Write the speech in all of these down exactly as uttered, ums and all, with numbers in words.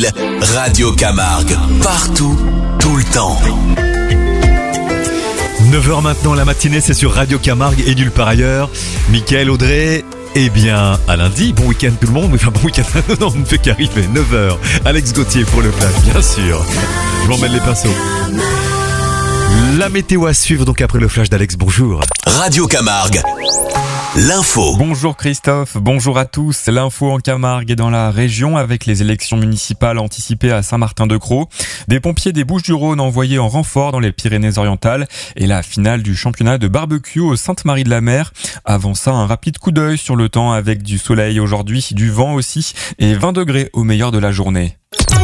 ville, Radio Camargue. Partout, tout le temps. neuf heures maintenant, la matinée, c'est sur Radio Camargue et nulle part ailleurs. Mickaël, Audrey, eh bien, à lundi. Bon week-end tout le monde. Enfin, bon week-end, non, on ne fait qu'arriver. neuf heures. Alex Gauthier pour le flash, bien sûr. Je m'emmène les pinceaux. La météo à suivre donc après le flash d'Alex. Bonjour. Radio Camargue. L'info. Bonjour Christophe, bonjour à tous. L'info en Camargue et dans la région avec les élections municipales anticipées à Saint-Martin-de-Crau. Des pompiers des Bouches-du-Rhône envoyés en renfort dans les Pyrénées-Orientales et la finale du championnat de barbecue au Sainte-Marie-de-la-Mer. Avant ça, un rapide coup d'œil sur le temps avec du soleil aujourd'hui, du vent aussi et vingt degrés au meilleur de la journée.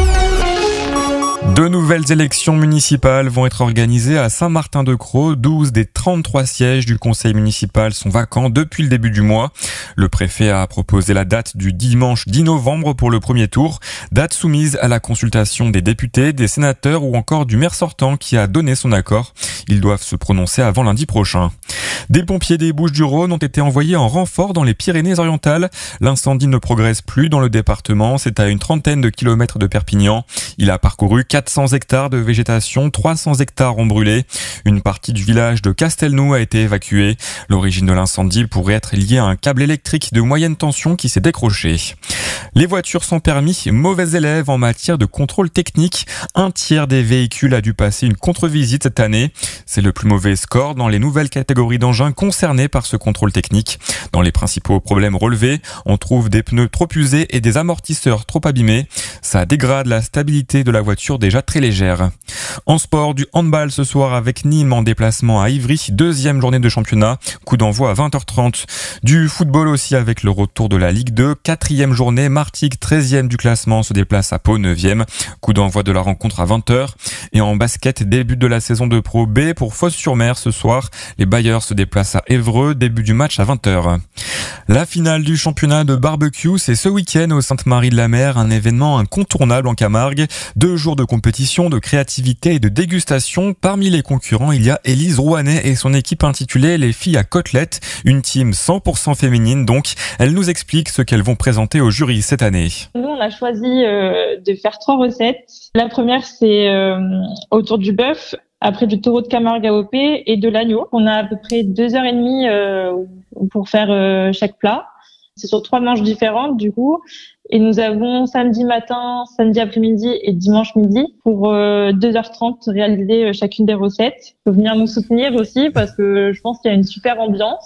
Deux nouvelles élections municipales vont être organisées à Saint-Martin-de-Crau. douze des trente-trois sièges du conseil municipal sont vacants depuis le début du mois. Le préfet a proposé la date du dimanche dix novembre pour le premier tour, date soumise à la consultation des députés, des sénateurs ou encore du maire sortant qui a donné son accord. Ils doivent se prononcer avant lundi prochain. Des pompiers des Bouches-du-Rhône ont été envoyés en renfort dans les Pyrénées-Orientales. L'incendie ne progresse plus dans le département, c'est à une trentaine de kilomètres de Perpignan. Il a parcouru quatre cents hectares de végétation, trois cents hectares ont brûlé. Une partie du village de Castelnou a été évacuée. L'origine de l'incendie pourrait être liée à un câble électrique de moyenne tension qui s'est décroché. Les voitures sans permis, mauvais élèves en matière de contrôle technique. Un tiers des véhicules a dû passer une contre-visite cette année. C'est le plus mauvais score dans les nouvelles catégories d'engins concernés par ce contrôle technique. Dans les principaux problèmes relevés, on trouve des pneus trop usés et des amortisseurs trop abîmés. Ça dégrade la stabilité de la voiture déjà très légère. En sport, du handball ce soir avec Nîmes en déplacement à Ivry, deuxième journée de championnat, coup d'envoi à vingt heures trente. Du football aussi avec le retour de la Ligue deux, quatrième journée, Martigues treizième du classement se déplace à Pau neuvième, coup d'envoi de la rencontre à vingt heures. Et en basket, début de la saison de Pro B pour Fos-sur-Mer ce soir, les Bayers se déplacent à Évreux, début du match à vingt heures. La finale du championnat de barbecue, c'est ce week-end au Sainte-Marie-de-la-Mer, un événement incontournable en Camargue. Deux jours de compétition, de créativité et de dégustation. Parmi les concurrents, il y a Élise Rouanet et son équipe intitulée Les filles à côtelettes, une team cent pour cent féminine donc. Elle nous explique ce qu'elles vont présenter au jury cette année. Nous, on a choisi euh, de faire trois recettes. La première, c'est euh, autour du bœuf, après du taureau de Camargue A O P et de l'agneau. On a à peu près deux heures et demie euh, pour faire euh, chaque plat. C'est sur trois manches différentes du coup. Et nous avons samedi matin, samedi après-midi et dimanche midi pour euh, deux heures trente réaliser euh, chacune des recettes. Il faut venir nous soutenir aussi parce que je pense qu'il y a une super ambiance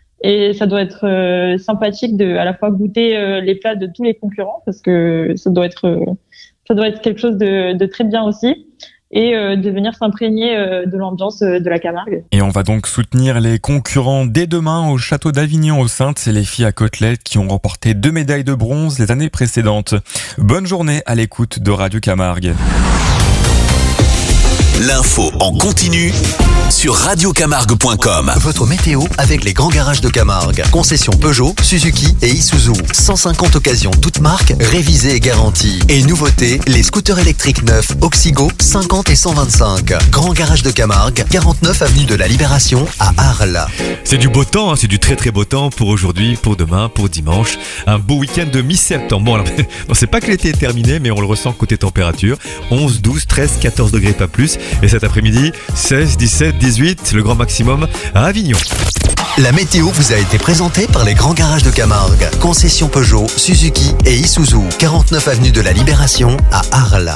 et ça doit être euh, sympathique de à la fois goûter euh, les plats de tous les concurrents parce que ça doit être euh, ça doit être quelque chose de, de très bien aussi. Et euh, de venir s'imprégner euh, de l'ambiance euh, de la Camargue. Et on va donc soutenir les concurrents dès demain au château d'Avignon aux Saintes. C'est les filles à côtelettes qui ont remporté deux médailles de bronze les années précédentes. Bonne journée à l'écoute de Radio Camargue. L'info en continu sur radio camargue point com. Votre météo avec les grands garages de Camargue. Concession Peugeot, Suzuki et Isuzu. cent cinquante occasions toutes marques, révisées et garanties. Et nouveauté, les scooters électriques neufs Oxygo cinquante et cent vingt-cinq. Grand garage de Camargue, quarante-neuf avenue de la Libération à Arles. C'est du beau temps, hein, c'est du très très beau temps pour aujourd'hui, pour demain, pour dimanche. Un beau week-end de mi-septembre. Bon, alors, non, c'est pas que l'été est terminé, mais on le ressent côté température. onze, douze, treize, quatorze degrés, pas plus. Et cet après-midi, seize, dix-sept, dix-huit, le grand maximum à Avignon. La météo vous a été présentée par les grands garages de Camargue. Concession Peugeot, Suzuki et Isuzu. quarante-neuf avenue de la Libération à Arles.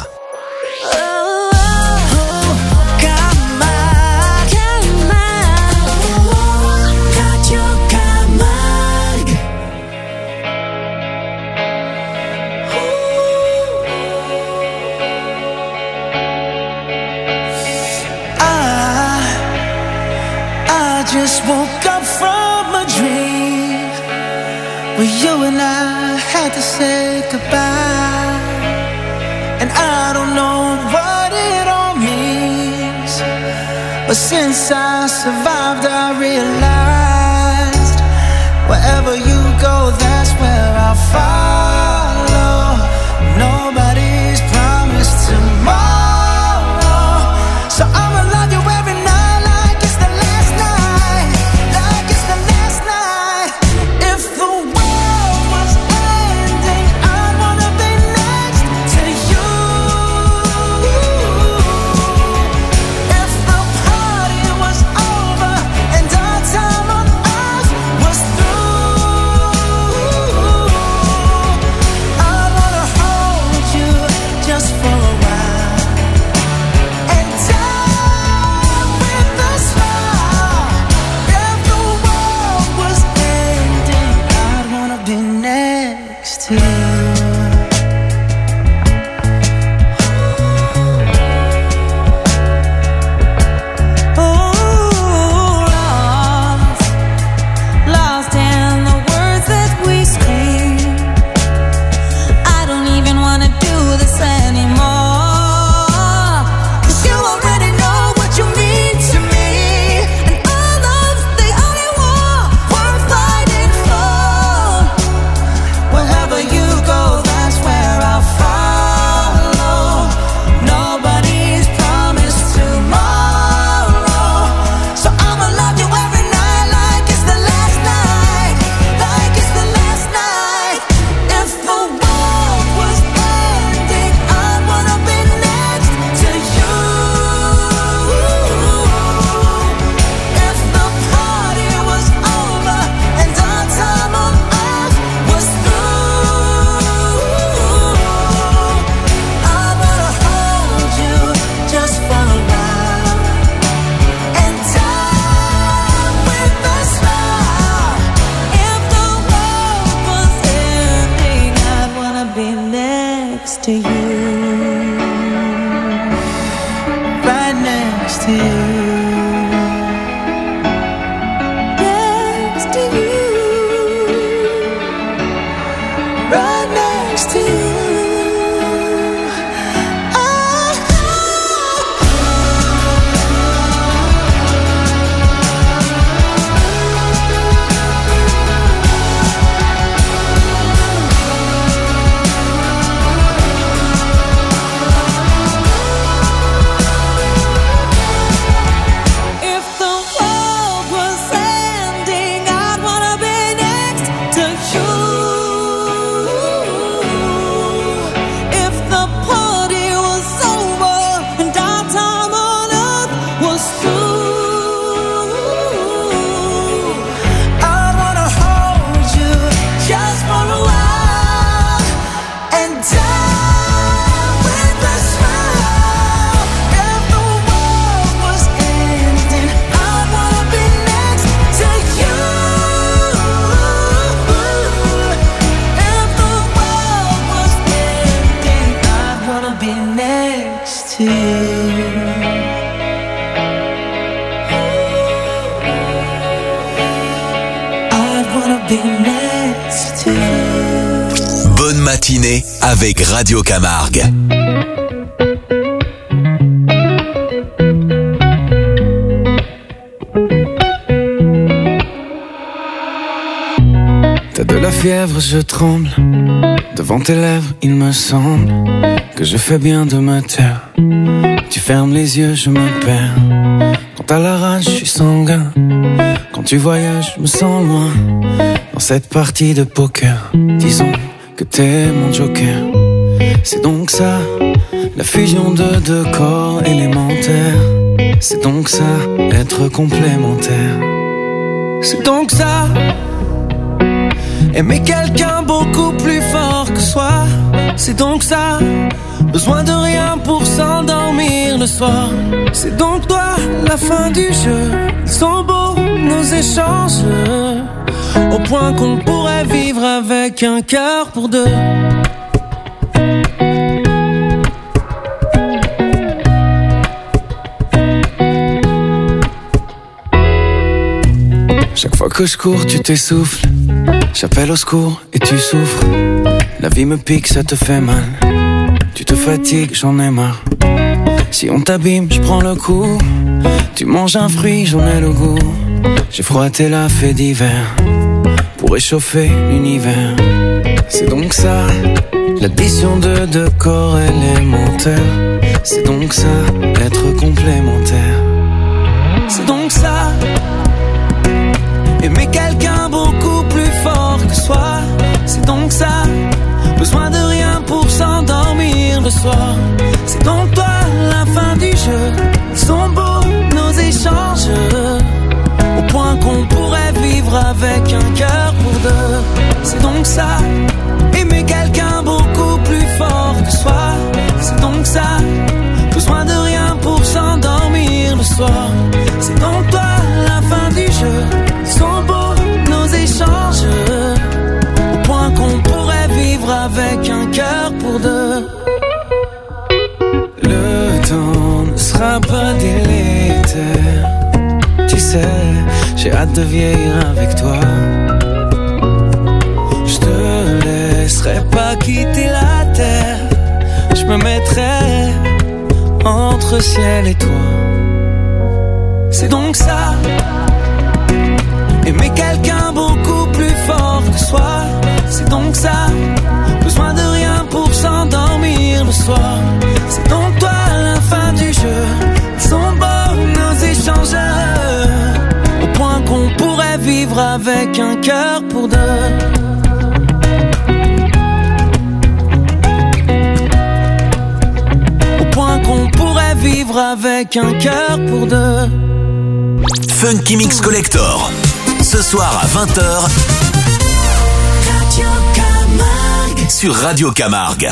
Just woke up from a dream where you and I had to say goodbye, and I don't know what it all means, but since I survived I realized wherever you go that's where I'll follow. Nobody's promised tomorrow, so I'ma love you every night. You be next to you. I wanna be next to you. Bonne matinée avec Radio Camargue. T'as de la fièvre, je tremble. Devant tes lèvres, il me semble que je fais bien de me taire. Tu fermes les yeux, je me perds. Quand t'as la rage, je suis sanguin. Quand tu voyages, je me sens loin. Dans cette partie de poker, disons que t'es mon joker. C'est donc ça, la fusion de deux corps élémentaires. C'est donc ça, être complémentaire. C'est donc ça, aimer quelqu'un beaucoup plus fort que soi. C'est donc ça, besoin de rien pour s'endormir le soir. C'est donc toi, la fin du jeu. Ils sont beaux nos échanges, au point qu'on pourrait vivre avec un cœur pour deux. Chaque fois que je cours, tu t'essouffles. J'appelle au secours et tu souffres. La vie me pique, ça te fait mal. Tu te fatigues, j'en ai marre. Si on t'abîme, je prends le coup. Tu manges un fruit, j'en ai le goût. J'ai froissé la fée d'hiver pour réchauffer l'univers. C'est donc ça, l'addition de deux corps élémentaires. C'est donc ça, être complémentaire. C'est donc ça, aimer quelqu'un beaucoup plus fort que soi. C'est donc ça, besoin de rien pour s'endormir le soir. C'est donc toi, la fin du jeu. Ils sont beaux nos échanges, au point qu'on pourrait vivre avec un cœur pour deux. C'est donc ça, aimer quelqu'un beaucoup plus fort que soi. C'est donc ça, besoin de rien pour s'endormir le soir. C'est donc toi, la fin du jeu. Ils sont beaux nos échanges, au point qu'on pourrait vivre avec un cœur pour deux. Le temps ne sera pas délétère. Tu sais, j'ai hâte de vieillir avec toi. Je te laisserai pas quitter la terre. Je me mettrai entre ciel et toi. C'est donc ça, aimer quelqu'un beaucoup plus fort que soi. C'est donc ça, besoin de rien pour s'endormir le soir. C'est donc toi, la fin du jeu. Ils sont beaux nos échanges, au point qu'on pourrait vivre avec un cœur pour deux. Au point qu'on pourrait vivre avec un cœur pour deux. Funky Mix Collector. Ce soir à vingt heures Radio Camargue. sur Radio Camargue.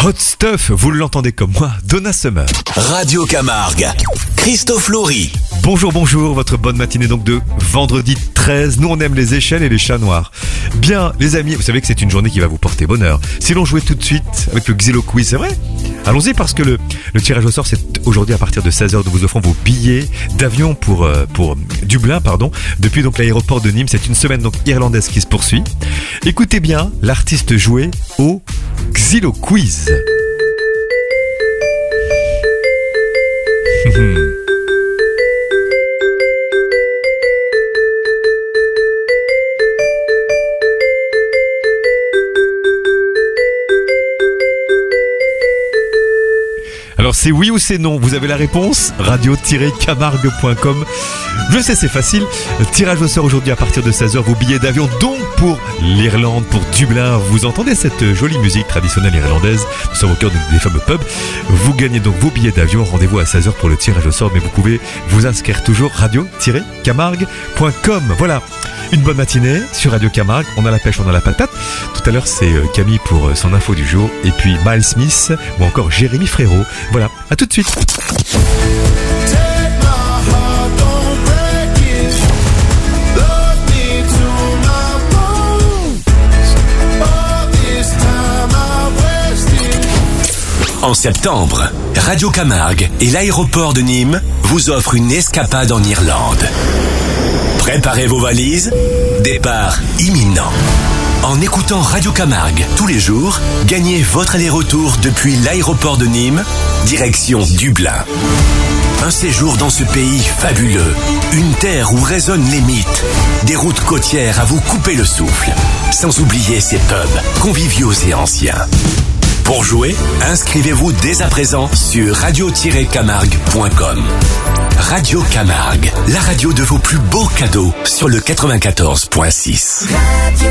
Hot Stuff, vous l'entendez comme moi, Donna Summer. Radio Camargue, Christophe Laurie. Bonjour, bonjour, votre bonne matinée donc de vendredi treize. Nous on aime les échelles et les chats noirs. Bien les amis, vous savez que c'est une journée qui va vous porter bonheur. Si l'on jouait tout de suite avec le Xylo Quiz, c'est vrai ? Allons-y parce que le, le tirage au sort c'est aujourd'hui à partir de seize heures. Nous vous offrons vos billets d'avion pour, euh, pour Dublin, pardon, depuis donc l'aéroport de Nîmes. C'est une semaine donc irlandaise qui se poursuit. Écoutez bien l'artiste joué au Xylo Quiz. Alors c'est oui ou c'est non, vous avez la réponse, radio tiret camargue point com. Je sais, c'est facile. Tirage au sort aujourd'hui à partir de seize heures, vos billets d'avion donc pour l'Irlande, pour Dublin. Vous entendez cette jolie musique traditionnelle irlandaise, nous sommes au cœur des fameux pubs. Vous gagnez donc vos billets d'avion, rendez-vous à seize heures pour le tirage au sort, mais vous pouvez vous inscrire toujours radio tiret camargue point com. Voilà, une bonne matinée sur Radio Camargue, on a la pêche, on a la patate. Tout à l'heure c'est Camille pour son info du jour, et puis Miles Smith ou encore Jérémy Frérot. Voilà, à tout de suite. En septembre, Radio Camargue et l'aéroport de Nîmes vous offrent une escapade en Irlande. Préparez vos valises, départ imminent. En écoutant Radio Camargue tous les jours, gagnez votre aller-retour depuis l'aéroport de Nîmes, direction Dublin. Un séjour dans ce pays fabuleux, une terre où résonnent les mythes, des routes côtières à vous couper le souffle, sans oublier ces pubs conviviaux et anciens. Pour jouer, inscrivez-vous dès à présent sur radio tiret camargue point com. Radio Camargue, la radio de vos plus beaux cadeaux sur le quatre-vingt-quatorze virgule six. Radio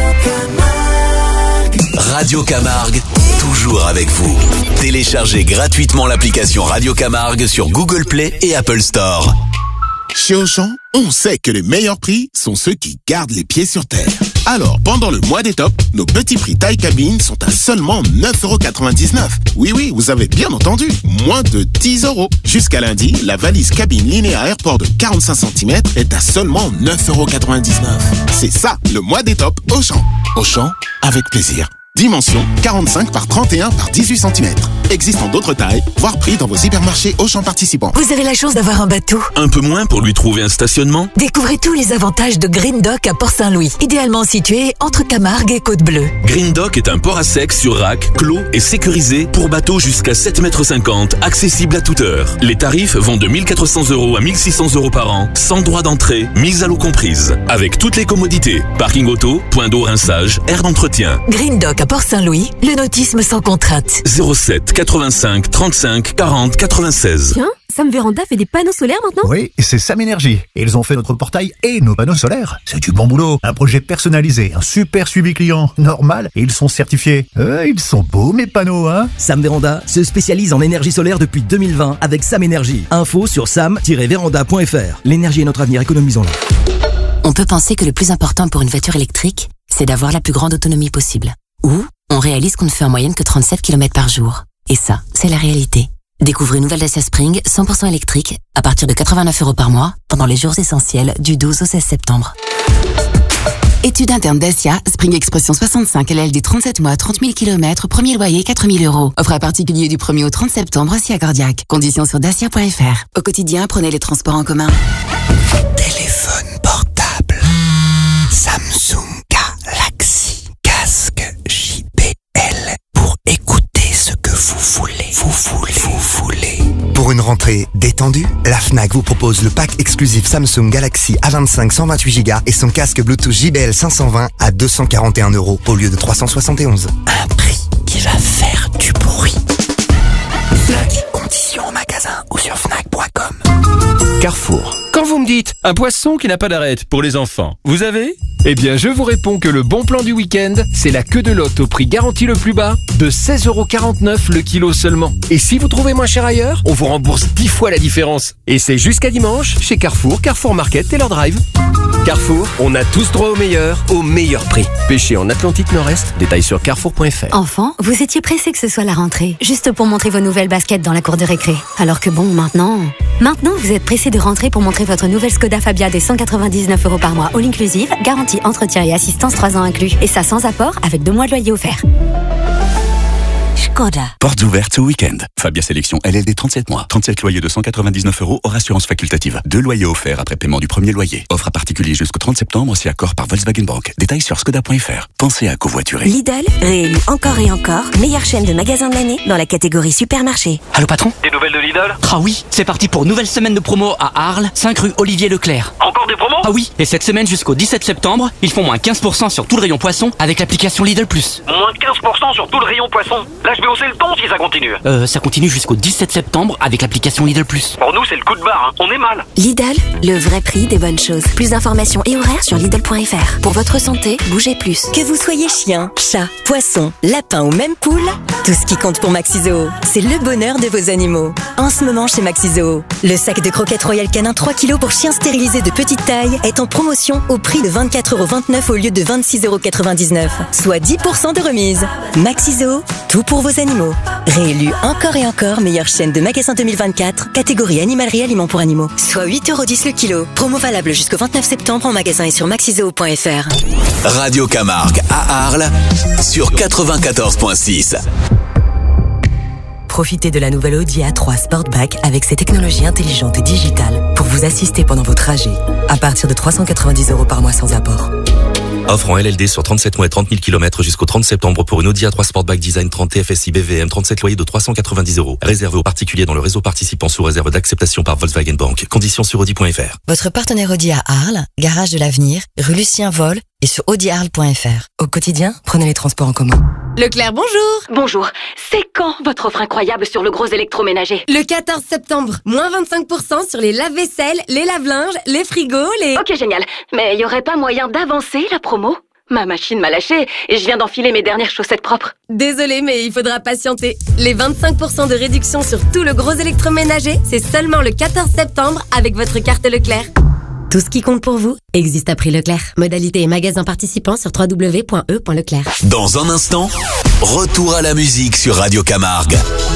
Camargue. Radio Camargue, toujours avec vous. Téléchargez gratuitement l'application Radio Camargue sur Google Play et Apple Store. Chez Auchan, on sait que les meilleurs prix sont ceux qui gardent les pieds sur terre. Alors, pendant le mois des tops, nos petits prix taille cabine sont à seulement neuf euros quatre-vingt-dix-neuf. Oui, oui, vous avez bien entendu, moins de dix euros. Jusqu'à lundi, la valise cabine Linéa Airport de quarante-cinq centimètres est à seulement neuf euros quatre-vingt-dix-neuf. C'est ça, le mois des tops Auchan. Auchan, avec plaisir. Dimension quarante-cinq par trente et un par dix-huit centimètres. Existant d'autres tailles, voire prix dans vos hypermarchés Auchan participants. Vous avez la chance d'avoir un bateau. Un peu moins pour lui trouver un stationnement. Découvrez tous les avantages de Green Dock à Port-Saint-Louis, idéalement situé entre Camargue et Côte-Bleue. Green Dock est un port à sec sur rack, clos et sécurisé pour bateaux jusqu'à sept mètres cinquante, accessible à toute heure. Les tarifs vont de mille quatre cents euros à mille six cents euros par an, sans droit d'entrée, mise à l'eau comprise. Avec toutes les commodités, parking auto, point d'eau rinçage, aire d'entretien. Green Dock à Port-Saint-Louis, le nautisme sans contrainte. zéro sept quatre-vingt-cinq trente-cinq quarante quatre-vingt-seize. Tiens, Sam Véranda fait des panneaux solaires maintenant ? Oui, c'est Sam Énergie. Et ils ont fait notre portail et nos panneaux solaires. C'est du bon boulot. Un projet personnalisé, un super suivi client, normal, et ils sont certifiés. Euh, ils sont beaux mes panneaux, hein ? Sam Véranda se spécialise en énergie solaire depuis deux mille vingt avec Sam Énergie. Info sur sam tiret véranda point f r. L'énergie est notre avenir, économisons-la. On peut penser que le plus important pour une voiture électrique, c'est d'avoir la plus grande autonomie possible. Ou on réalise qu'on ne fait en moyenne que trente-sept kilomètres par jour. Et ça, c'est la réalité. Découvrez une nouvelle Dacia Spring cent pour cent électrique à partir de quatre-vingt-neuf euros par mois pendant les jours essentiels du douze au seize septembre. Étude interne Dacia, Spring Expression soixante-cinq L L D trente-sept mois, trente mille kilomètres, premier loyer quatre mille euros. Offre à particulier du premier au trente septembre aussi à Gordiac. Conditions sur dacia point f r. Au quotidien, prenez les transports en commun. Téléphone portable. Samsung Galaxy. Casque J B L. Pour écouter ce que vous voulez. Vous voulez. Vous voulez. Pour une rentrée détendue, la Fnac vous propose le pack exclusif Samsung Galaxy A vingt-cinq cent vingt-huit giga et son casque Bluetooth J B L cinq cent vingt à deux cent quarante et un euros au lieu de trois cent soixante et onze. Un prix qui va faire du bruit. Fnac, conditions en magasin ou sur fnac point com. Carrefour. Quand vous me dites un poisson qui n'a pas d'arête pour les enfants, vous avez ? Eh bien, je vous réponds que le bon plan du week-end, c'est la queue de lotte au prix garanti le plus bas de seize euros quarante-neuf le kilo seulement. Et si vous trouvez moins cher ailleurs, on vous rembourse dix fois la différence. Et c'est jusqu'à dimanche chez Carrefour, Carrefour Market, Taylor Drive. Carrefour, on a tous droit au meilleur, au meilleur prix. Pêché en Atlantique Nord-Est, détail sur carrefour point f r. Enfant, vous étiez pressé que ce soit la rentrée, juste pour montrer vos nouvelles baskets dans la cour de récré. Alors que bon, maintenant... Maintenant, vous êtes pressé de rentrer pour montrer votre nouvelle Skoda Fabia des cent quatre-vingt-dix-neuf euros par mois all inclusive, garantie, entretien et assistance trois ans inclus. Et ça sans apport, avec deux mois de loyer offert. Skoda. Portes ouvertes ce week-end. Fabia Sélection L L D trente-sept mois. trente-sept loyers de cent quatre-vingt-dix-neuf euros hors assurance facultative. Deux loyers offerts après paiement du premier loyer. Offre à particulier jusqu'au trente septembre si accord par Volkswagen Bank. Détails sur skoda point f r. Pensez à covoiturer. Lidl, réélu encore et encore, meilleure chaîne de magasins de l'année dans la catégorie supermarché. Allô patron ? Des nouvelles de Lidl ? Ah oui, c'est parti pour nouvelle semaine de promo à Arles, cinq rue Olivier Leclerc. Encore des promos ? Ah oui, et cette semaine jusqu'au dix-sept septembre, ils font moins quinze pour cent sur tout le rayon poisson avec l'application Lidl plus. Moins quinze pour cent sur tout le rayon poisson. Là je vais hausser le ton si ça continue. Euh, ça continue jusqu'au dix-sept septembre avec l'application Lidl plus. Pour nous c'est le coup de barre, hein. On est mal. Lidl, le vrai prix des bonnes choses. Plus d'informations et horaires sur Lidl point f r. Pour votre santé, bougez plus. Que vous soyez chien, chat, poisson, lapin ou même poule, tout ce qui compte pour Maxizoo, c'est le bonheur de vos animaux. En ce moment chez Maxizoo, le sac de croquettes Royal Canin trois kilos pour chiens stérilisés de petite taille est en promotion au prix de vingt-quatre euros vingt-neuf au lieu de vingt-six euros quatre-vingt-dix-neuf, soit dix pour cent de remise. Maxizoo, tout pour vos animaux. Réélu encore et encore meilleure chaîne de magasins deux mille vingt-quatre, catégorie animalerie aliments pour animaux, soit huit euros dix le kilo. Promo valable jusqu'au vingt-neuf septembre en magasin et sur maxizoo point f r. Radio Camargue à Arles sur quatre-vingt-quatorze virgule six. Profitez de la nouvelle Audi A trois Sportback avec ses technologies intelligentes et digitales pour vous assister pendant vos trajets à partir de trois cent quatre-vingt-dix euros par mois sans apport. Offre en L L D sur trente-sept mois et trente mille kilomètres jusqu'au trente septembre pour une Audi A trois Sportback Design trente T F S I B V M, trente-sept loyers de trois cent quatre-vingt-dix euros. Réservé aux particuliers dans le réseau participant sous réserve d'acceptation par Volkswagen Bank. Conditions sur audi point f r. Votre partenaire Audi à Arles, garage de l'avenir, rue Lucien Vol et sur audi arles point f r. Au quotidien, prenez les transports en commun. Leclerc, bonjour. Bonjour. C'est quand votre offre incroyable sur le gros électroménager ? Le quatorze septembre. Moins vingt-cinq pour cent sur les lave-vaisselle, les lave-linges, les frigos, les... Ok, génial. Mais y aurait pas moyen d'avancer la promo ? Ma machine m'a lâché et je viens d'enfiler mes dernières chaussettes propres. Désolée, mais il faudra patienter. Les vingt-cinq pour cent de réduction sur tout le gros électroménager, c'est seulement le quatorze septembre avec votre carte Leclerc. Tout ce qui compte pour vous existe à prix Leclerc. Modalité et magasin participants sur w w w point e point leclerc. Dans un instant, retour à la musique sur Radio Camargue.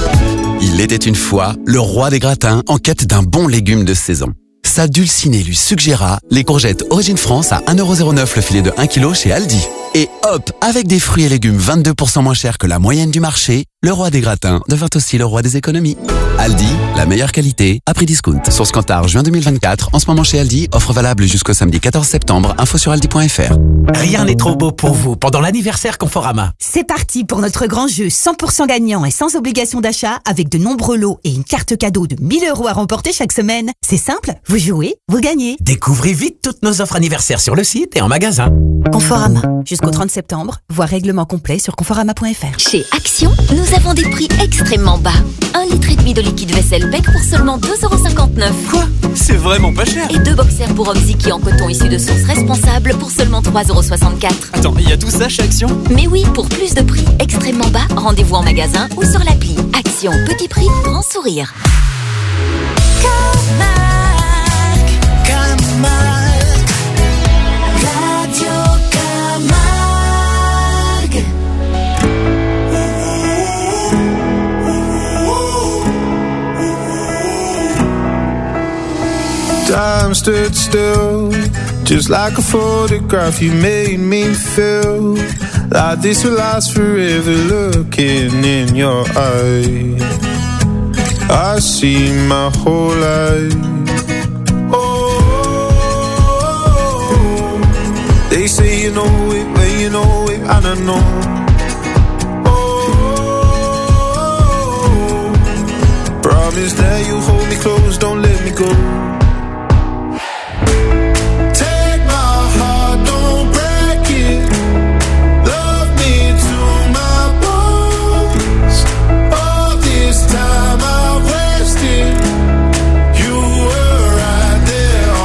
Il était une fois le roi des gratins en quête d'un bon légume de saison. Sa dulcinée lui suggéra les courgettes Origine France à un euro zéro neuf le filet de un kilo chez Aldi. Et hop, avec des fruits et légumes vingt-deux pour cent moins chers que la moyenne du marché, le roi des gratins devint aussi le roi des économies. Aldi, la meilleure qualité, à prix discount. Source Kantar, juin deux mille vingt-quatre, en ce moment chez Aldi, offre valable jusqu'au samedi quatorze septembre, info sur aldi point f r. Rien n'est trop beau pour vous pendant l'anniversaire Conforama. C'est parti pour notre grand jeu cent pour cent gagnant et sans obligation d'achat avec de nombreux lots et une carte cadeau de mille euros à remporter chaque semaine. C'est simple, vous jouez, vous gagnez. Découvrez vite toutes nos offres anniversaires sur le site et en magasin. Conforama, jusqu'au trente septembre, voir règlement complet sur conforama point f r. Chez Action, nous avons des prix extrêmement bas. Un litre et demi de liquide vaisselle Beck pour seulement deux euros cinquante-neuf. Quoi ? C'est vraiment pas cher. Et deux boxers pour hommes Ziki en coton issus de sources responsables pour seulement trois euros soixante-quatre. Attends, il y a tout ça chez Action ? Mais oui, pour plus de prix extrêmement bas, rendez-vous en magasin ou sur l'appli. Action, petit prix, grand sourire. Camargue, Camargue, Radio Camargue. Time stood still, just like a photograph. You made me feel like this will last forever. Looking in your eyes, I see my whole life. Oh, they say you know it when you know it, and I know. Oh, promise that you hold me close, don't let me go. Time I rested, you were right there.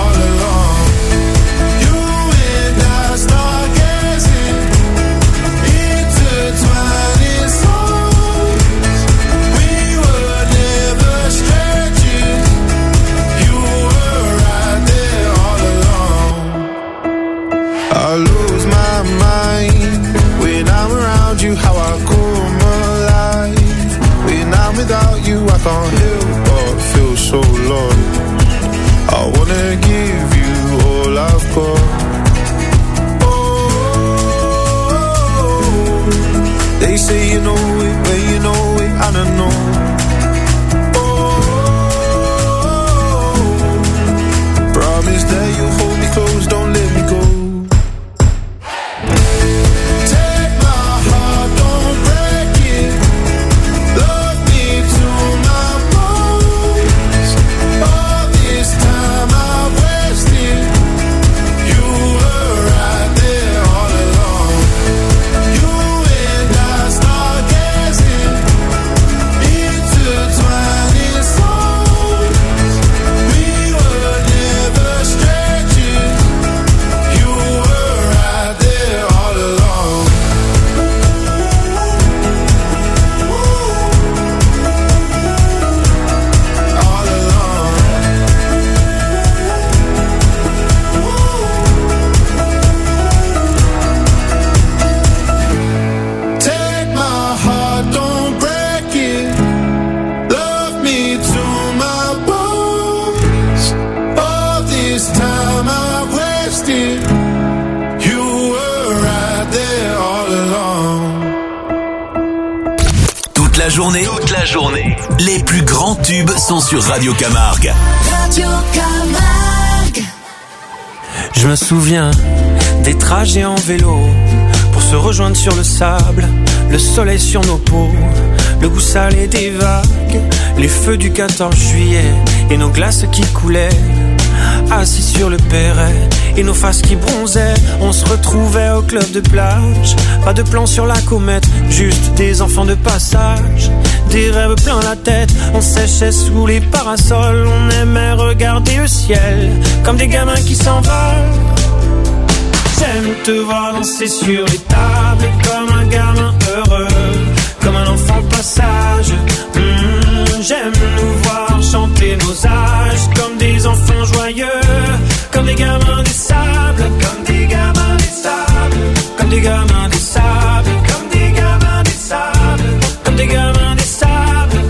journée, toute la journée, les plus grands tubes sont sur Radio Camargue. Radio Camargue. Je me souviens des trajets en vélo pour se rejoindre sur le sable, le soleil sur nos peaux, le goût salé des vagues, les feux du quatorze juillet et nos glaces qui coulaient. Assis sur le perret et nos faces qui bronzaient, on se retrouvait au club de plage. Pas de plan sur la comète, juste des enfants de passage. Des rêves plein la tête, on séchait sous les parasols. On aimait regarder le ciel comme des gamins qui s'envolent. J'aime te voir danser sur les tables comme un gamin heureux, comme un enfant passage. Mmh, j'aime nous voir chanter nos âges comme des enfants joyeux, comme des gamins des sables, comme des gamins des sables, comme des gamins des sables, comme des gamins des sables, comme des gamins des sables.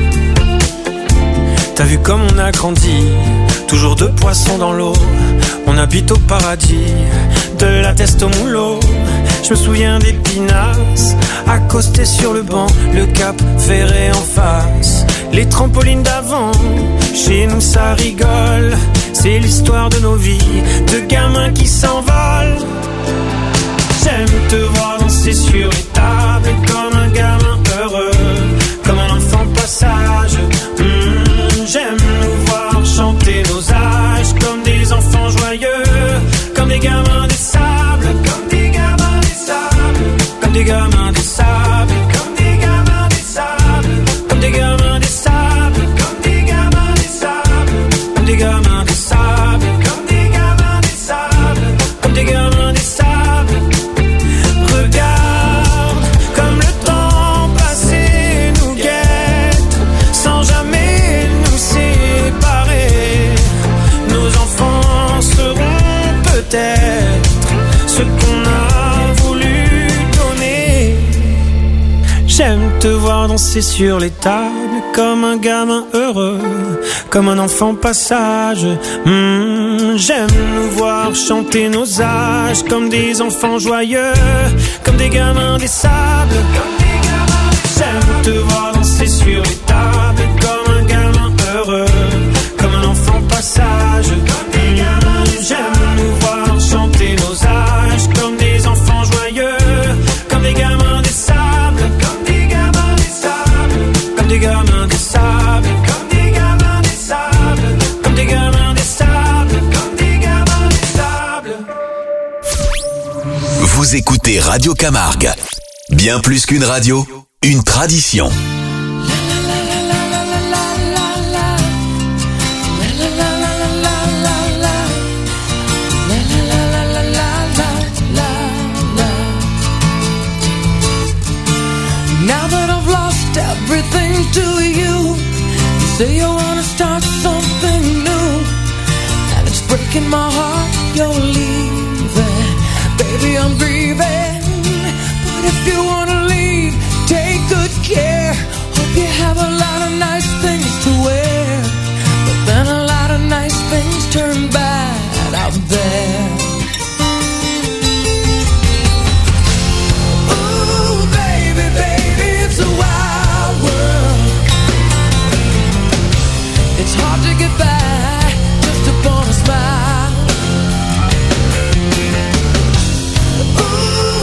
T'as vu comme on a grandi, toujours deux poissons dans l'eau. On habite au paradis, de la teste au moulot. Je me souviens des pinasses, accostés sur le banc, le cap ferré en face, les trampolines d'avant. Chez nous ça rigole, c'est l'histoire de nos vies, de gamins qui s'envolent. J'aime te voir danser sur les tables comme un gamin heureux, comme un enfant passage. Mmh, j'aime nous voir chanter nos âges comme des enfants joyeux, comme des gamins des sables, comme des gamins des sables, comme des gamins des sables, comme des gamins des sables, comme des gamins des sables, comme des gamins des sables, comme des gamins des sables, comme des gamins des sables, comme des gamins des sables. Regarde comme le temps passé nous guette, sans jamais nous séparer. Nos enfants seront peut-être ce qu'on a voulu donner. J'aime te voir danser sur les tables comme un gamin heureux, comme un enfant passage. Mmh, j'aime nous voir chanter nos âges comme des enfants joyeux, comme des gamins des sables, comme des gamins des sables. J'aime te voir danser sur les tables comme un gamin heureux, comme un enfant passage. Comme des gamins des sables. J'aime nous voir chanter nos âges comme des enfants joyeux, comme des gamins des sables, comme des gamins des sables, comme des gamins des sables, comme des gamins des sables, comme des gamins des sables, comme des gamins des sables. Vous écoutez Radio Camargue. Bien plus qu'une radio, une tradition. Now that I've lost everything to you, you say you wanna start something new, and it's breaking my heart you're leaving. Baby, I'm grieving, but if you wanna leave, take good care. Hope you have a lot of nice things to wear, but then a lot of nice things turn bad out there. It's a wild world. It's hard to get by just upon a smile. Ooh,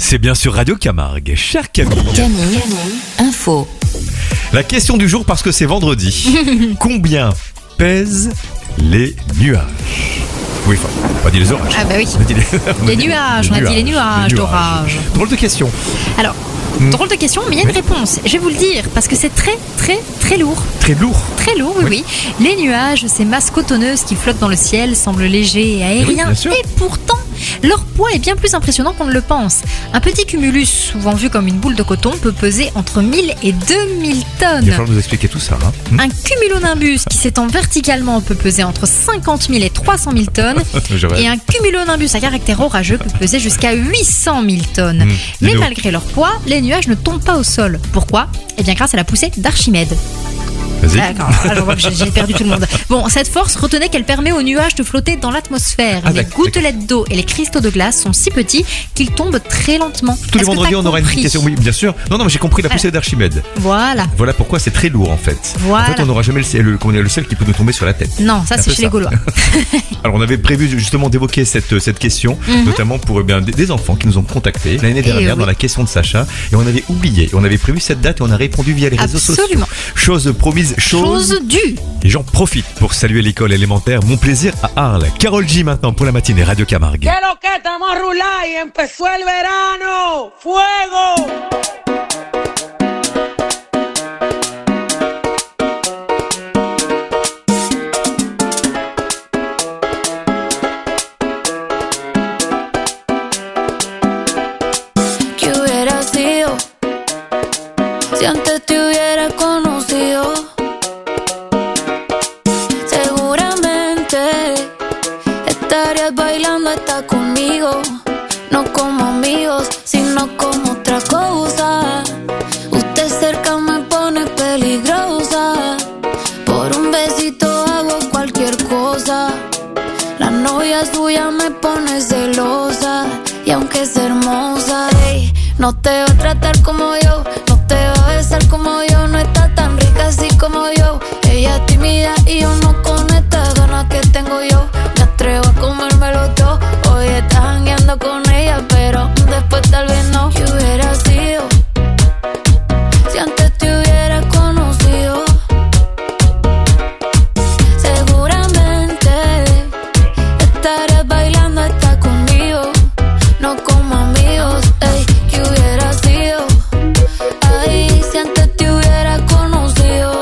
C'est bien sûr Radio Camargue. Cher Camille. Camille, info. La question du jour parce que c'est vendredi. Combien pèsent les nuages? Oui, enfin, on n'a pas dit les orages. Ah bah oui. On a dit les, on les, a dit, nuages, les on a dit les nuages d'orage. Drôle de question. Alors, Hmm. drôle de question, mais il y a une Oui. réponse. Je vais vous le dire, parce que c'est très, très, très lourd. Très lourd. Très lourd, oui, oui. Les nuages, ces masses cotonneuses qui flottent dans le ciel, semblent légers et aériens. bien sûr. Et pourtant, leur poids est bien plus impressionnant qu'on ne le pense. Un petit cumulus, souvent vu comme une boule de coton, peut peser entre mille et deux mille Il va tonnes. falloir nous expliquer tout ça. Hein. Hmm. Un cumulonimbus qui s'étend verticalement peut peser entre cinquante mille et trois cent mille tonnes. Je rêve. Et un cumulonimbus à caractère orageux peut peser jusqu'à huit cent mille tonnes. Hmm. Mais Dis-nous. malgré leur poids, les nuages ne tombent pas au sol. Pourquoi ? Eh bien grâce à la poussée d'Archimède. Vas-y. D'accord, ah, je vois que j'ai j'ai perdu tout le monde. Bon, cette force, retenez qu'elle permet aux nuages de flotter dans l'atmosphère. Ah, les d'accord, gouttelettes d'eau et les cristaux de glace sont si petits qu'ils tombent très lentement. Tous les Est-ce que vendredis, t'as on aura une compris question. Oui, bien sûr. Non, non, mais j'ai compris la poussée d'Archimède. Voilà. Voilà pourquoi c'est très lourd en fait. Voilà. En fait, on n'aura jamais le ciel, le, comment dire, le ciel qui peut nous tomber sur la tête. Non, ça un c'est peu chez les Gaulois. Alors, on avait prévu justement d'évoquer cette, cette question, Mhm. notamment pour eh bien, des, des enfants qui nous ont contactés l'année Et dernière oui. dans la question de Sacha. Et on avait oublié. On avait prévu cette date et on a répondu via les réseaux Absolument. sociaux. Chose promise, chose. Chose due. Et j'en profite pour saluer l'école élémentaire Mon Plaisir à Arles. Carole J maintenant pour la matinée Radio Camargue. ¿Qué lo que estamos a rular y empezó el verano? ¡Fuego! ¿Qué hubiera sido si antes te hubiera conocido? Seguramente estarías bailando hasta conmigo, no como amigos, sino como otra cosa. Usted cerca me pone peligrosa, por un besito hago cualquier cosa. La novia suya me pone celosa, y aunque es hermosa, ey, no te va a tratar como yo, no te va a besar como yo, no está tan rica así como yo. Ella es tímida y yo no con estas ganas que tengo yo. Me atrevo a comérmelo todo, hoy estás jangueando con ella, pero después tal vez no. ¿Qué hubiera sido si antes te hubiera conocido? Seguramente estarías bailando hasta conmigo, no como amigos, ey. ¿Qué hubiera sido? Ay, si antes te hubiera conocido.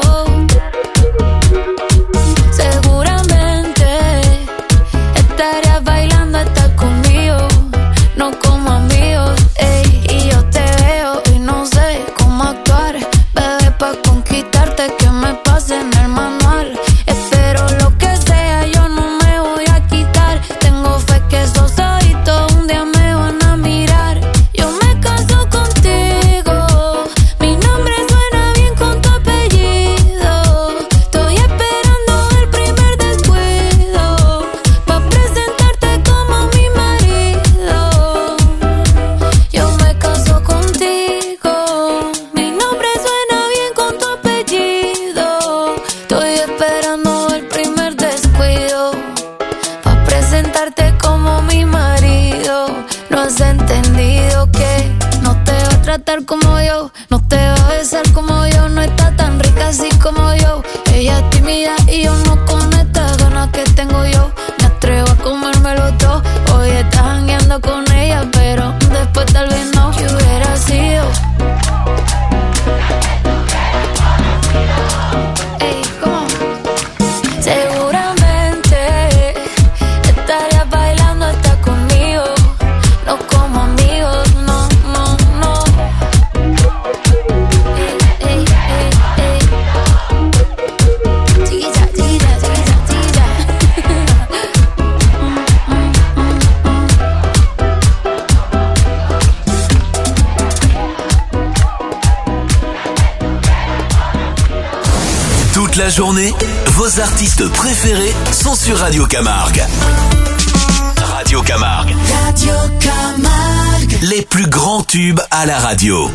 Seguramente estarías bailando hasta conmigo, no como amigos, ey. Y yo te veo y no sé cómo actuar, bebé, pa' conquistarte que me pase en el manual. Espero lo que sea, yo no me voy a quitar. Tengo fe que esos ojitos un día me van a mirar. Yo me caso contigo, mi nombre suena bien con tu apellido. Estoy esperando el primer descuido, pa' presentarte como mi marido. Yo me caso contigo, mi nombre suena bien con tu apellido. Estoy esperando el primer descuido, pa' presentarte como mi marido. No has entendido que no te va a tratar como yo, no te va a besar como yo, no está tan rica así como yo. Ella es tímida y yo no con estas ganas que tengo yo. Me atrevo a comérmelo todo, hoy estás jangueando con ella, pero después tal vez no. ¿Qué hubiera sido? Ey, ¿cómo? Seguramente estarías bailando hasta conmigo, no como amigos, no, no, no. Ey, ey, ey, ey. Chiquilla, chiquilla, chiquilla, chiquilla. Toute la journée, vos artistes préférés sont sur Radio Camargue. Radio Camargue. Radio Camargue. Les plus grands tubes à la radio.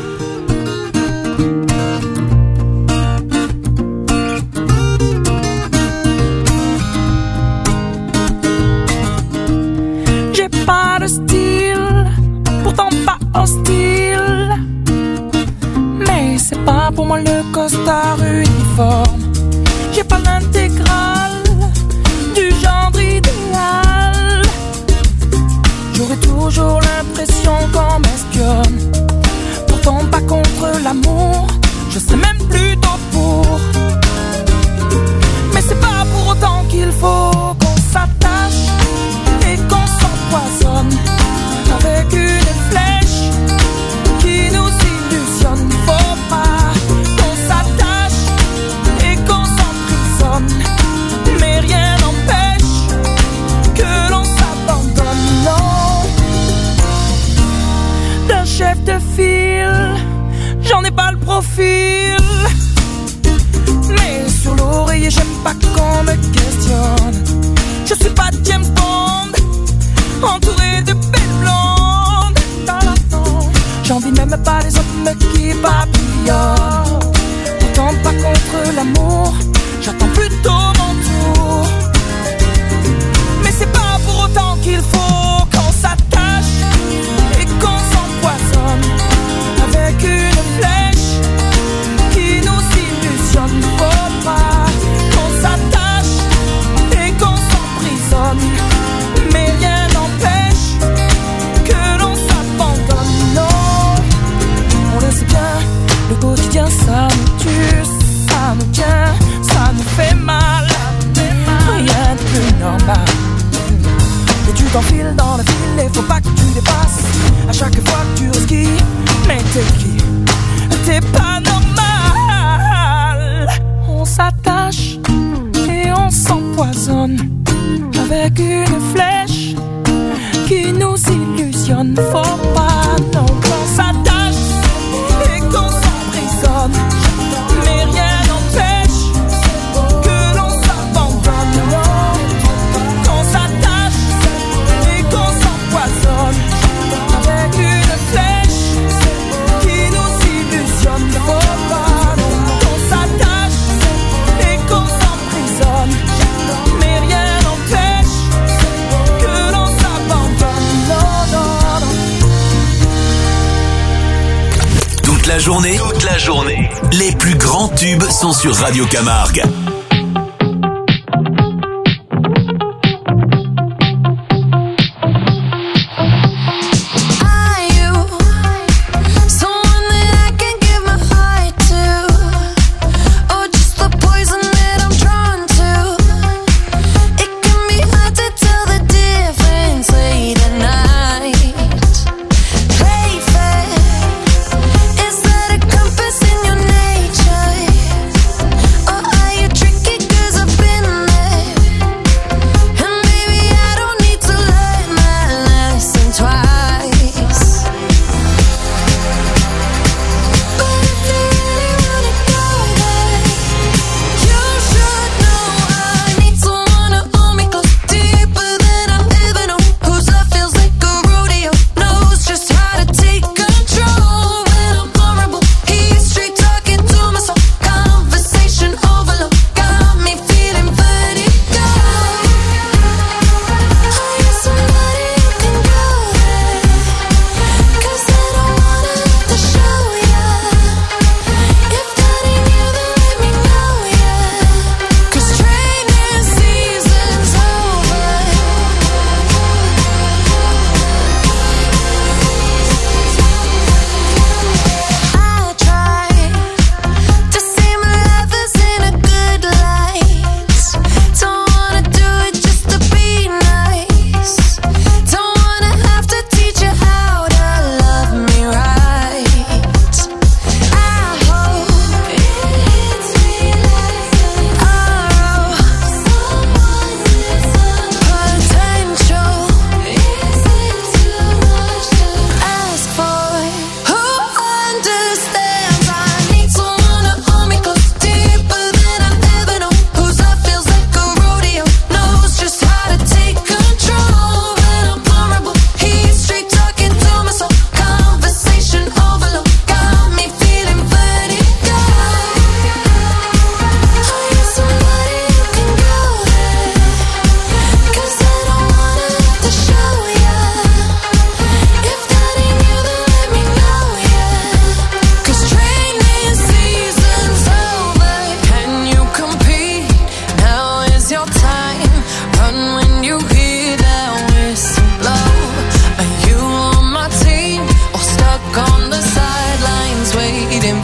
J'ai pas de style, pourtant pas hostile. pas pour moi le costard uniforme. J'ai pas l'intégrale du genre idéal. J'aurais toujours l'impression qu'on m'espionne. Pourtant pas contre l'amour, je serais même plutôt pour. Mais c'est pas pour autant qu'il faut qu'on s'attache et qu'on s'empoisonne avec une flèche qui nous illusionne. Faut pas qu'on s'attache et qu'on s'emprisonne, mais rien n'empêche que l'on s'abandonne. Non, d'un chef de file, j'en ai pas le profil. Mais sur l'oreiller, j'aime pas qu'on me questionne. Je suis pas James Bond, entouré de belles blondes. J'envie même pas les hommes qui papillonnent. Pourtant pas contre l'amour, j'attends plutôt mon tour. Mais c'est pas pour autant qu'il faut qu'on s'attache et qu'on s'empoisonne avec une flèche qui nous illusionne. Faut pas qu'on s'attache et qu'on s'emprisonne, mais rien n'empêche que l'on s'abandonne. Non, on le sait bien, le quotidien ça nous tue, ça nous tient, ça nous fait mal. Rien de plus normal. Et tu t'enfiles dans le fil et faut pas que tu dépasses à chaque fois que tu risques. Mais t'es qui? T'es pas normal. On s'attache et on s'empoisonne avec une flèche qui nous illusionne. Faut pas non qu'on s'attache et qu'on s'emprisonne, mais rien n'empêche que l'on s'abandonne. Non, qu'on s'attache et qu'on s'empoisonne avec une flèche qui nous illusionne. Faut pas non qu'on s'attache et qu'on s'emprisonne, mais rien n'empêche que l'on s'abandonne. Non, non, non. Toute la journée, toute la journée, les plus grands tubes sont sur Radio Camargue. Is that a compass in your nature? Or are you dreaming?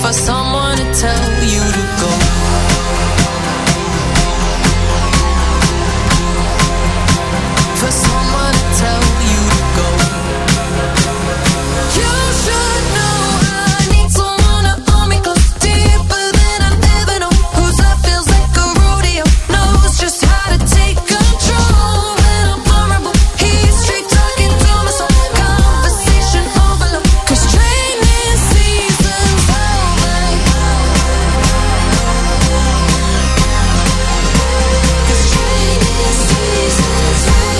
for someone to tell you to go. For someone to tell you to go. You should know I need someone to hold me close, deeper than I've ever known. Whose love feels like a rodeo, knows just how to take control when I'm vulnerable. He's straight talking to my soul, conversation overload. 'Cause training season's over. 'Cause training season's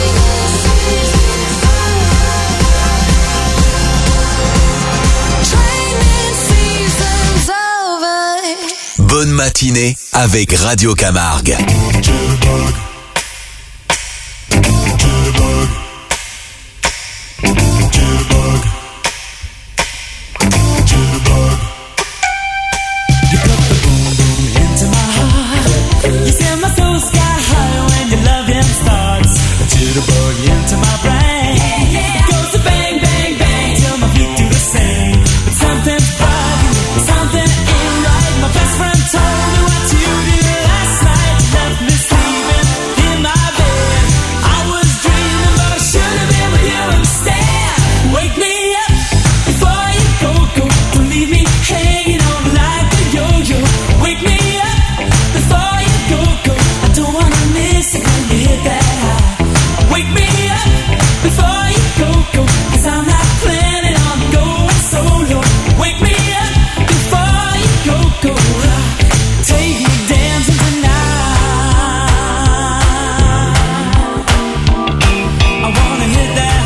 Bonne matinée avec Radio Camargue. You send my soul sky high when your loving starts. A jitterbug into my brain. It goes to bang, bang, bang till my feet do the same. But something's bugging, something ain't right. My best friend told me what you did last night. You left me sleeping in my bed. I was dreaming, but I should have been with you instead. Wake me up before you go, go. Don't leave me hanging on like a yo-yo. Wake me up before you go, go. I don't wanna miss it when you hit that high. Wake me up before you go, go. 'Cause I'm not planning on going solo. Wake me up before you go, go. Take me dancing tonight. I wanna hit that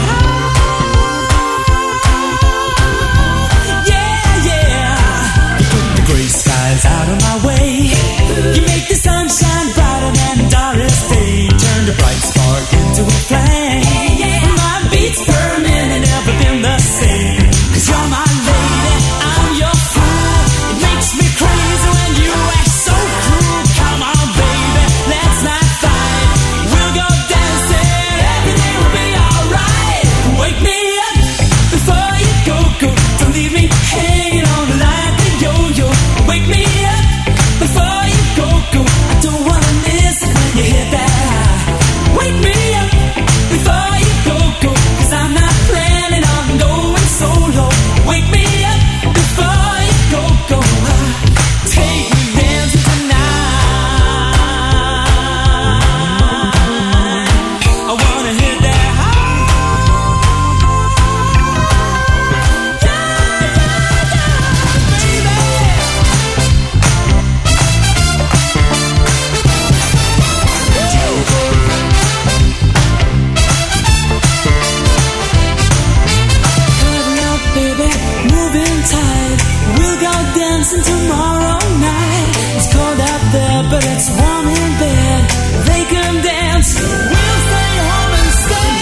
high. Yeah, yeah. You put the gray skies out of my way. You make the sunshine brighter than Doris Day. Turn the bright spark into a flame. My beats per minute never been the same. 'Cause you're my lady, I'm your fool. It makes me crazy when you act so cruel. Come on, baby, let's not fight. We'll go dancing, everything will be alright. Wake me up before you go, go. Don't leave me hanging on like a yo-yo. Wake me up before you go, go. I don't wanna miss it when you hit that high. Wake me up before you go, go. 'Cause I'm not planning on going solo. Wake me up before you go, go. Take me dancing tonight. I wanna hit that baby, moving tight. We'll go dancing tomorrow night. It's cold out there, but it's warm in bed. They can dance, we'll stay home instead.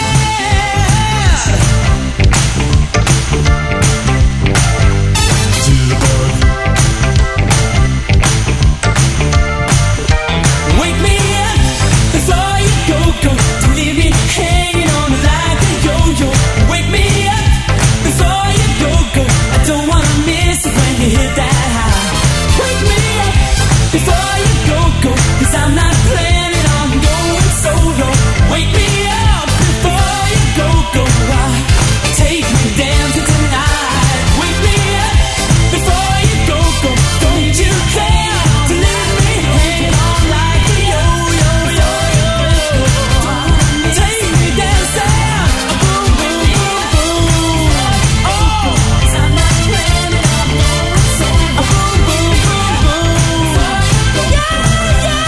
Wake me up before you go, go. Don't leave me hanging on like a yo-yo. Wake me up before you go, go. I don't wanna miss it when you hit that high. Wake me up before you go, go. 'Cause I'm not planning on going solo. Wake me up before you go, go. Take me dancing tonight. Wake me up before you go, go. Don't you care to leave me hanging on like a yo-yo, yo-yo, yo. Take me dancing, boom, boom, boom, boom. Oh, 'cause I'm not planning on going solo. Boom, boom, boom, boom. Yeah, yeah,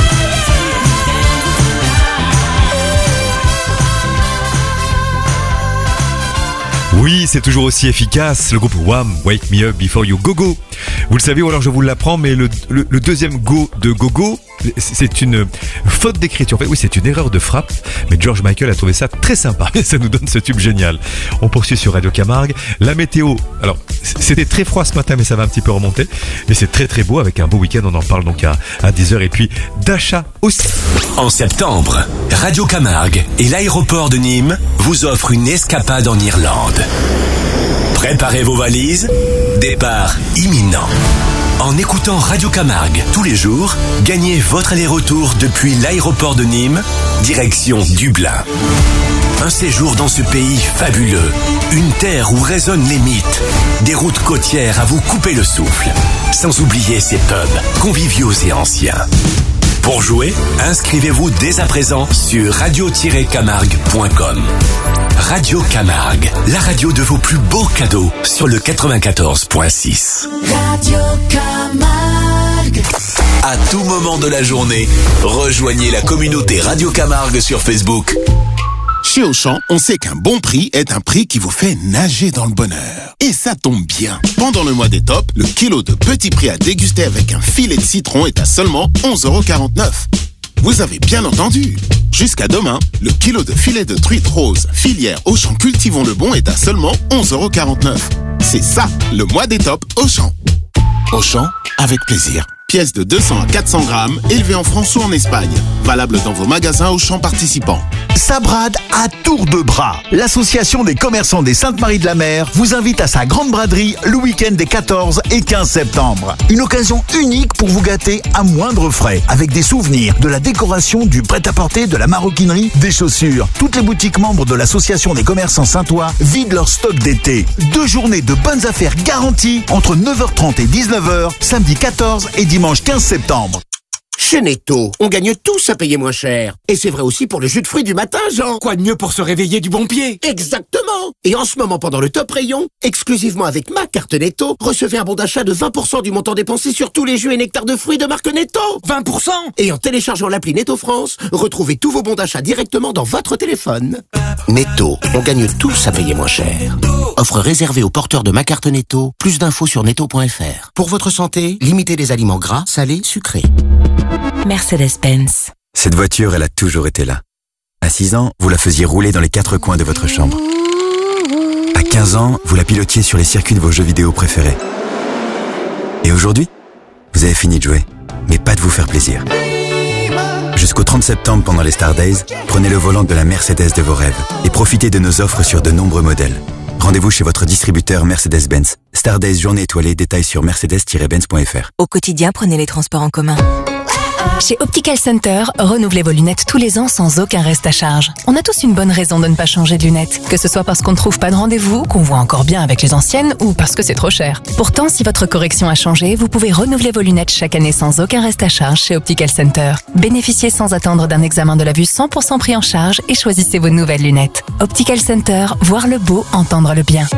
Oui, c'est toujours aussi efficace. Le groupe Wham! Wake Me Up Before You Go Go. Vous le savez, ou alors je vous l'apprends, mais le, le, le deuxième go de Go Go, c'est une faute d'écriture. En fait, oui, c'est une erreur de frappe. Mais George Michael a trouvé ça très sympa. Et ça nous donne ce tube génial. On poursuit sur Radio Camargue. La météo. Alors, c'était très froid ce matin, mais ça va un petit peu remonter. Mais c'est très très beau avec un beau week-end. On en parle donc à, à dix heures. Et puis, d'achat aussi. En septembre, Radio Camargue et l'aéroport de Nîmes vous offrent une escapade en Irlande. Préparez vos valises. Départ imminent. En écoutant Radio Camargue tous les jours, gagnez votre aller-retour depuis l'aéroport de Nîmes, direction Dublin. Un séjour dans ce pays fabuleux, une terre où résonnent les mythes, des routes côtières à vous couper le souffle, sans oublier ces pubs conviviaux et anciens. Pour jouer, inscrivez-vous dès à présent sur radio tiret camargue point com. Radio Camargue, la radio de vos plus beaux cadeaux sur le quatre-vingt-quatorze point six. Radio Camargue. À tout moment de la journée, rejoignez la communauté Radio Camargue sur Facebook. Chez Auchan, on sait qu'un bon prix est un prix qui vous fait nager dans le bonheur. Et ça tombe bien. Pendant le mois des tops, le kilo de petit prix à déguster avec un filet de citron est à seulement onze euros quarante-neuf. Vous avez bien entendu. Jusqu'à demain, le kilo de filet de truite rose, filière Auchan Cultivons le Bon est à seulement onze euros quarante-neuf. C'est ça, le mois des tops Auchan. Auchan, avec plaisir. Pièce de deux cents à quatre cents grammes, élevée en France ou en Espagne. Valable dans vos magasins Auchan participants. Ça brade à tour de bras. L'association des commerçants des Saintes-Maries-de-la-Mer vous invite à sa grande braderie le week-end des quatorze et quinze septembre. Une occasion unique pour vous gâter à moindre frais, avec des souvenirs, de la décoration, du prêt-à-porter, de la maroquinerie, des chaussures. Toutes les boutiques membres de l'association des commerçants saintois vident leur stock d'été. Deux journées de bonnes affaires garanties entre neuf heures trente et dix-neuf heures, samedi quatorze et dimanche quinze septembre. Chez Netto, on gagne tous à payer moins cher. Et c'est vrai aussi pour le jus de fruits du matin, Jean. Quoi de mieux pour se réveiller du bon pied? Exactement. Et en ce moment, pendant le top rayon, exclusivement avec ma carte Netto, recevez un bon d'achat de vingt pour cent du montant dépensé sur tous les jus et nectars de fruits de marque Netto. vingt pour cent? Et en téléchargeant l'appli Netto France, retrouvez tous vos bons d'achat directement dans votre téléphone. Netto, on gagne tous à payer moins cher. Offre réservée aux porteurs de ma carte Netto. Plus d'infos sur netto point f r. Pour votre santé, limitez les aliments gras, salés, sucrés. Mercedes-Benz. Cette voiture, elle a toujours été là. À six ans, vous la faisiez rouler dans les quatre coins de votre chambre. À quinze ans, vous la pilotiez sur les circuits de vos jeux vidéo préférés. Et aujourd'hui, vous avez fini de jouer, mais pas de vous faire plaisir. Jusqu'au trente septembre, pendant les Star Days, prenez le volant de la Mercedes de vos rêves et profitez de nos offres sur de nombreux modèles. Rendez-vous chez votre distributeur Mercedes-Benz. Star Days journée étoilée, détails sur mercedes tiret benz point f r. Au quotidien, prenez les transports en commun. Chez Optical Center, renouvelez vos lunettes tous les ans sans aucun reste à charge. On a tous une bonne raison de ne pas changer de lunettes, que ce soit parce qu'on ne trouve pas de rendez-vous, qu'on voit encore bien avec les anciennes ou parce que c'est trop cher. Pourtant, si votre correction a changé, vous pouvez renouveler vos lunettes chaque année sans aucun reste à charge chez Optical Center. Bénéficiez sans attendre d'un examen de la vue cent pour cent pris en charge et choisissez vos nouvelles lunettes. Optical Center, voir le beau, entendre le bien.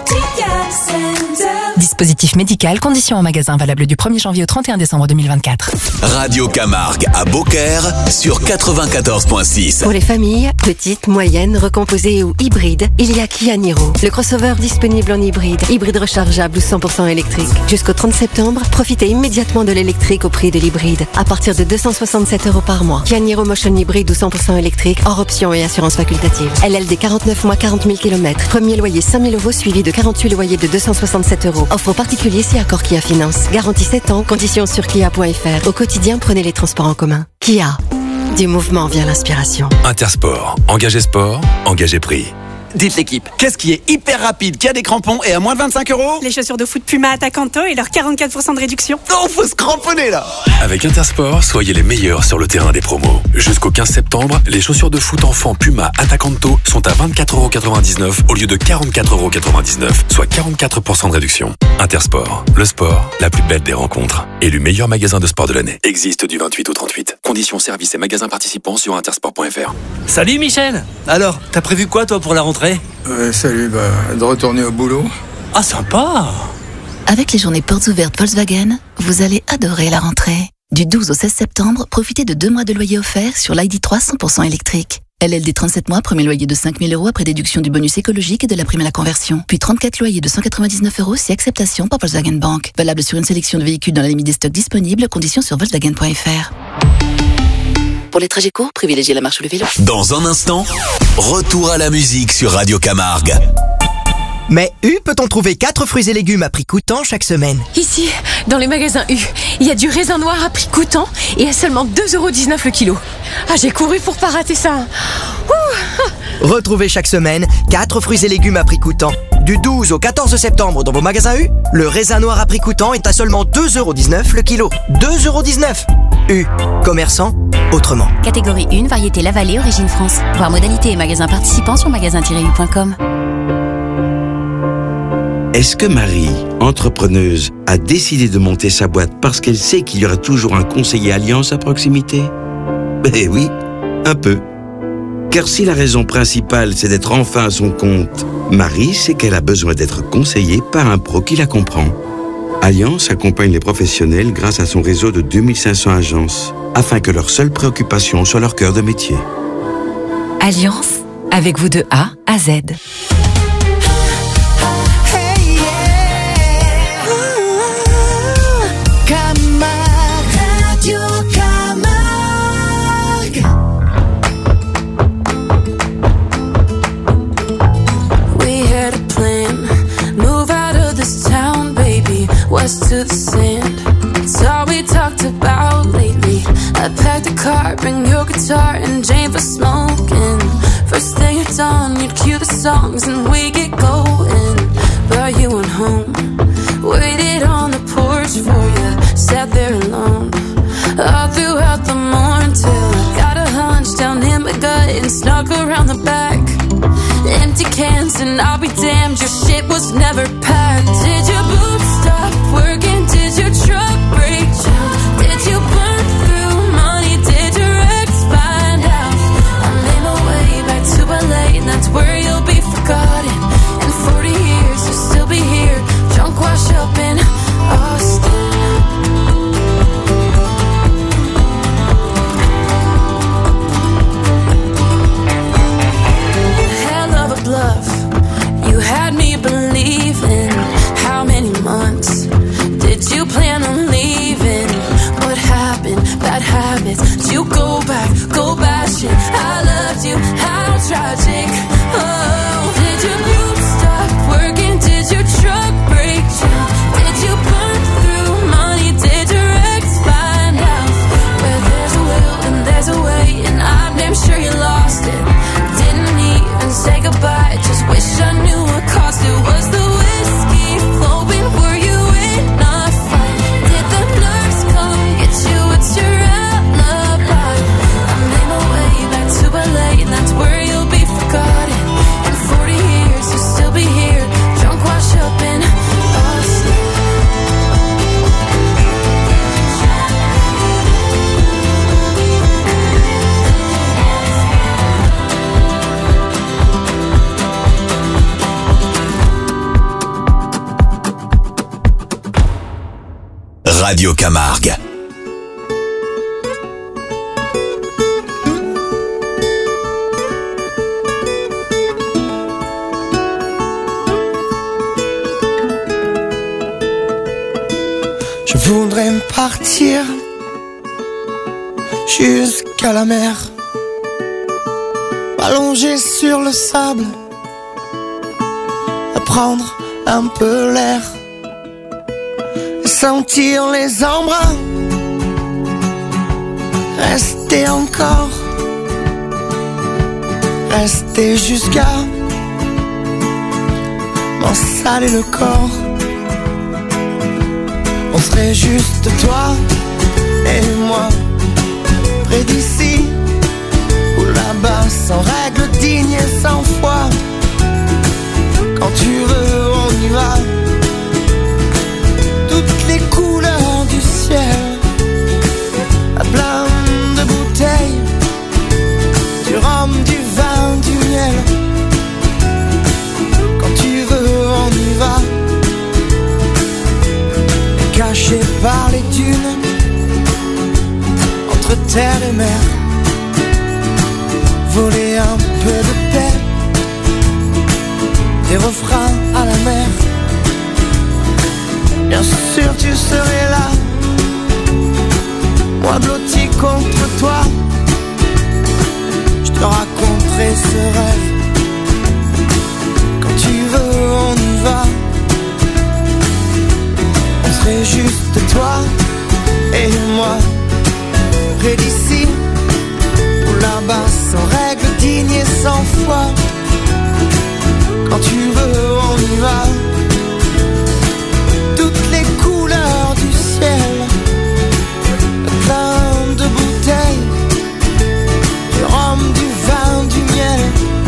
Dispositif médical, conditions en magasin valable du premier janvier au trente et un décembre deux mille vingt-quatre. Radio Camargue à Beaucaire sur quatre-vingt-quatorze point six. Pour les familles, petites, moyennes, recomposées ou hybrides, il y a Kia Niro. Le crossover disponible en hybride, hybride rechargeable ou cent pour cent électrique. Jusqu'au trente septembre, profitez immédiatement de l'électrique au prix de l'hybride, à partir de deux cent soixante-sept euros par mois. Kia Niro Motion hybride ou cent pour cent électrique, hors option et assurance facultative. L L D quarante-neuf mois, quarante mille kilomètres. Premier loyer cinq mille euros suivi de quarante-huit loyers de deux cent soixante-sept euros. Offre aux particuliers si accord Kia Finance. Garantie sept ans, conditions sur kia point f r. Au quotidien, prenez les transports en commun. Kia. Du mouvement vient l'inspiration. Intersport. Engagé sport, engagé prix. Dites l'équipe, qu'est-ce qui est hyper rapide, qui a des crampons et à moins de vingt-cinq euros? Les chaussures de foot Puma Attacanto et leurs quarante-quatre pour cent de réduction. Oh, faut se cramponner là! Avec Intersport, soyez les meilleurs sur le terrain des promos. Jusqu'au quinze septembre, les chaussures de foot enfant Puma Attacanto sont à vingt-quatre euros quatre-vingt-dix-neuf au lieu de quarante-quatre euros quatre-vingt-dix-neuf, soit quarante-quatre pour cent de réduction. Intersport, le sport, la plus belle des rencontres. Élu meilleur magasin de sport de l'année. Existe du vingt-huit au trente-huit. Conditions, services et magasins participants sur intersport point f r. Salut Michel! Alors, t'as prévu quoi toi pour la rentrée? Ouais, salut, bah, de retourner au boulot. Ah, sympa! Avec les journées portes ouvertes Volkswagen, vous allez adorer la rentrée. Du douze au seize septembre, profitez de deux mois de loyer offert sur l'I D trois cent pour cent électrique. L L D trente-sept mois, premier loyer de cinq mille euros après déduction du bonus écologique et de la prime à la conversion. Puis trente-quatre loyers de cent quatre-vingt-dix-neuf euros si acceptation par Volkswagen Bank. Valable sur une sélection de véhicules dans la limite des stocks disponibles, conditions sur volkswagen point f r. Pour les trajets courts, privilégiez la marche ou le vélo. Dans un instant, retour à la musique sur Radio Camargue. Mais U peut-on trouver quatre fruits et légumes à prix coûtant chaque semaine? Ici, dans les magasins U, il y a du raisin noir à prix coûtant et à seulement deux euros dix-neuf le kilo. Ah, j'ai couru pour pas rater ça. Ouh. Retrouvez chaque semaine quatre fruits et légumes à prix coûtant. Du douze au quatorze septembre dans vos magasins U, le raisin noir à prix coûtant est à seulement deux euros dix-neuf le kilo. deux euros dix-neuf. U. Commerçant autrement. Catégorie un, variété La Vallée, origine France. Voir modalité et magasins participants sur magasin tiret u point com. Est-ce que Marie, entrepreneuse, a décidé de monter sa boîte parce qu'elle sait qu'il y aura toujours un conseiller Alliance à proximité? Eh oui, un peu. Car si la raison principale c'est d'être enfin à son compte, Marie sait qu'elle a besoin d'être conseillée par un pro qui la comprend. Alliance accompagne les professionnels grâce à son réseau de deux mille cinq cents agences, afin que leur seule préoccupation soit leur cœur de métier. Alliance, avec vous de A à Z. West to the sand, it's all we talked about lately. I packed a car, bring your guitar and Jane for smoking. First thing you're done, you'd cue the songs and we get going. But you went home, waited on the porch for you, sat there alone all throughout the morning till I got a hunch down in my gut and snuck around the back. Empty cans and I'll be damned, your shit was never packed. Did your boobs stop working? Did your truck break down? Did you burn through money? Did your ex find out? I made my way back to L A and that's where you'll be forgotten. In forty years you'll still be here, drunk wash up in Austin. Bluff. You had me believing. How many months did you plan on leaving? What happened? Bad habits. Did you go back? Go bashing. I loved you. How tragic. Oh, did your boobs stop working? Did your truck break down? Did you burn through money? Did your ex find out? Where there's a will and there's a way, and I'm damn sure you lost it. Didn't even say goodbye, just wish I knew what caused it. Was the whiskey flowing? Were you in a fight? Did the nurse come get you? What's your alibi? I made my way back to L A and that's where you'll be forgotten. In forty years you'll still be here, drunk wash up in Austin. Radio Camargue. Je voudrais partir jusqu'à la mer, m'allonger sur le sable, prendre un peu l'air, sentir les embruns, rester encore, rester jusqu'à m'en saler le corps. On serait juste toi et moi, près d'ici ou là-bas, sans règles dignes et sans foi. Quand tu veux, on y va. Toutes les couleurs du ciel, à plein de bouteilles, du rhum, du vin, du miel. Quand tu veux, on y va. Caché par les dunes, entre terre et mer, voler un peu de paix, des refrains à la mer. Bien sûr tu serais là, moi blotti contre toi. Je te raconterai ce rêve. Quand tu veux, on y va. On serait juste toi et moi, près d'ici ou là-bas, sans règles dignes et cent fois. Quand tu veux, on y va. Toutes les couleurs du ciel, plein de bouteilles, du rhum, du vin, du miel.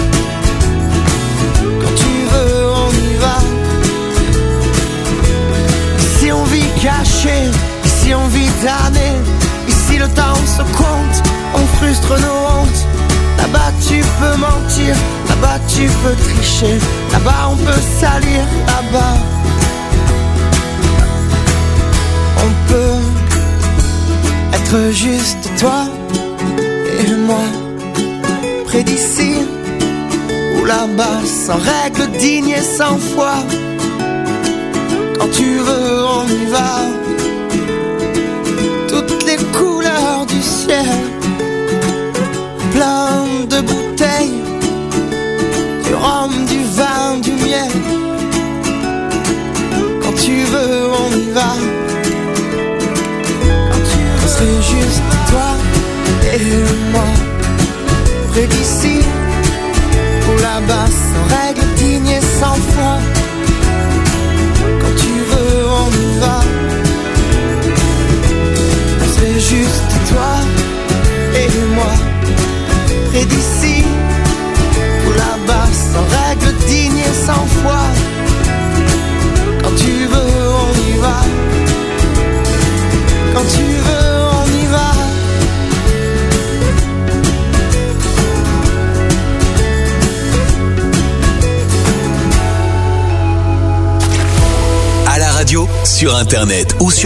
Quand tu veux, on y va. Ici on vit caché, ici on vit damné. Ici le temps se compte, on frustre nos hontes. Là-bas tu peux mentir, là-bas tu peux tricher, là-bas on peut salir, là-bas on peut être juste toi et moi. Près d'ici ou là-bas, sans règle digne et sans foi. Quand tu veux, on y va. Toutes les couleurs du ciel, plein de bouteilles, du rhum, du vin, du miel. Quand tu veux, on y va. Quand tu veux, on serait juste toi et moi. Près d'ici ou là-bas, sans règle digne et sans foi. Quand tu veux, on y va. On serait juste toi et moi. Près d'ici ou là-bas, sans règle digne et sans foi. Quand tu veux, on y va. Quand tu veux, on y va. À la radio, sur internet ou sur